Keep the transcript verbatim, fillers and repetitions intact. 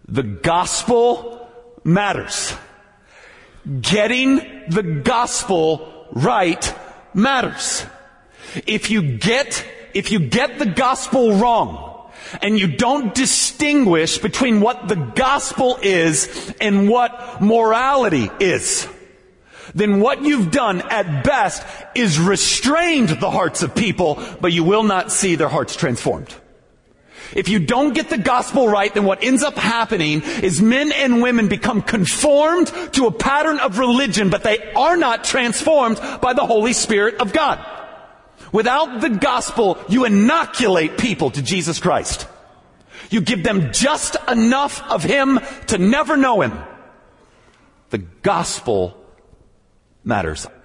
The gospel matters. Getting the gospel right matters. If you get, if you get the gospel wrong, and you don't distinguish between what the gospel is and what morality is, then what you've done at best is restrained the hearts of people, but you will not see their hearts transformed. If you don't get the gospel right, then what ends up happening is men and women become conformed to a pattern of religion, but they are not transformed by the Holy Spirit of God. Without the gospel, you inoculate people to Jesus Christ. You give them just enough of Him to never know Him. The gospel matters.